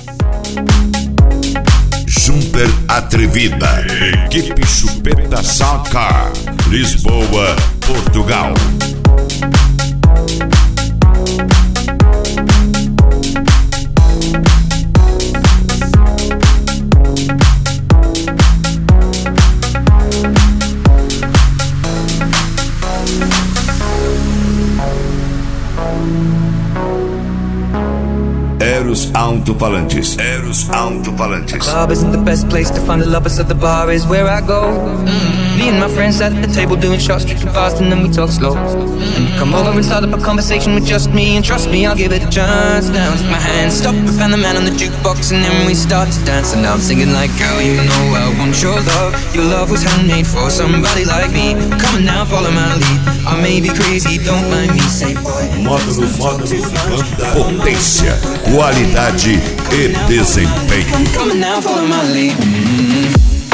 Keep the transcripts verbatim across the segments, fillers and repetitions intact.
Jumper Atrevida, equipe Chupeta Soundcar, Lisboa, Portugal. Eros Alto-Falantes. Eros Alto-Falantes. The club isn't the best place to find the lovers, so the bar is where I go. Mm-hmm. Me and my friends at the table doing shots, drinking fast, and then we talk slow. Mm-hmm. And you come over and start up a conversation with just me, and trust me, I'll give it a chance. Now take my hand, stop and find the man on the jukebox, and then we start to dance. And now I'm singing like, girl, you know I want your love. Your love was handmade for somebody like me. Come on now, follow my lead. I may be crazy, don't mind me. Say, boy, Módulo, módulo, potência, qualidade e desempenho. Come on now, follow my lead. Mm-hmm.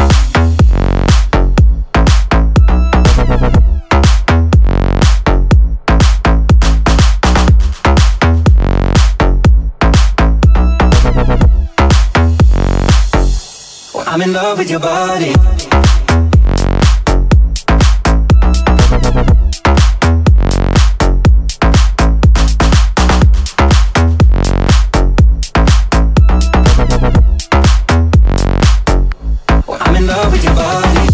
I'm in love with your body. I'm in love with your body.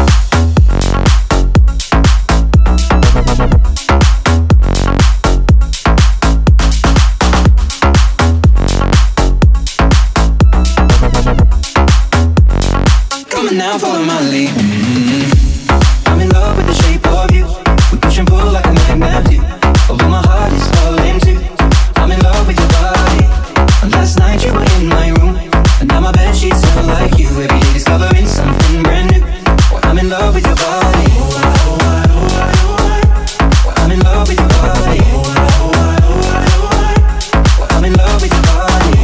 Now follow my lead. Mm-hmm. I'm in love with the shape of you. We push and pull like a magnet do. Although my heart is falling too. I'm in love with your body. And last night you were in my room, and now my bed sheets smell like you. Every day discovering something brand new. I'm in love with your body. I'm in love with your body. I'm in love with your body.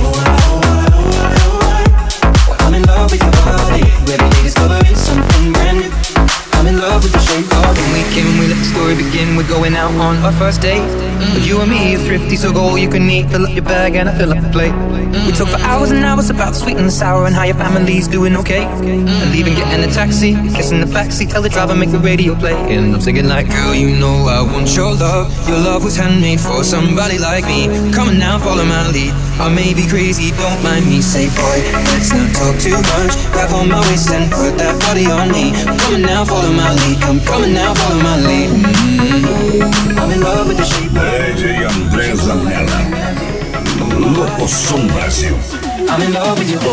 I'm in love with your body. Every day discovering something brand new. I'm in love with the shape of you. When we came, we let the story begin. We're going out on our first date. Mm. But you and me are thrifty, so go all you can eat. Fill up your bag and I fill up the plate. Mm. We talk for hours and hours about the sweet and the sour and how your family's doing okay. Mm. And leaving, getting a taxi, kissing the backseat, tell the driver make the radio play. And I'm singing like, girl, you know I want your love. Your love was handmade for somebody like me. Come on now, follow my lead. I may be crazy, don't mind me. Say, boy, let's not talk too much. Grab on my waist and put that body on me. Come on now, follow my lead. Come, come on now, follow my lead. Mm-hmm. I'm in love with the shape of D J André Zanella, Locosom Brasil. I'm in love with you.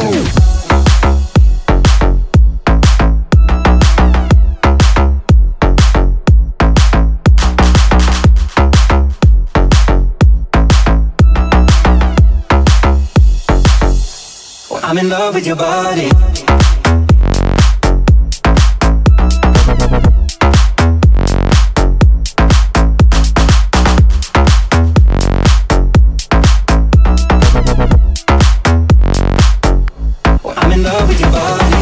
I'm in love with your body. I'm in love with your body.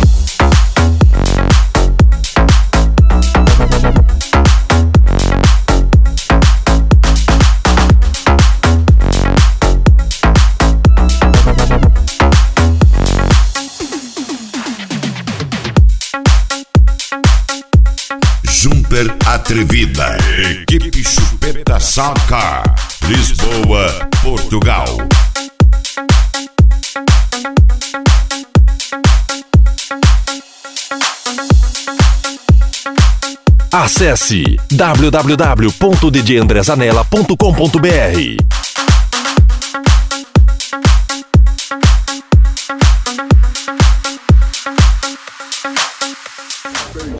Jumper Atrevida, equipe Chupeta Soundcar, Lisboa, Portugal. Acesse w w w ponto d j andré zanella ponto com ponto b r.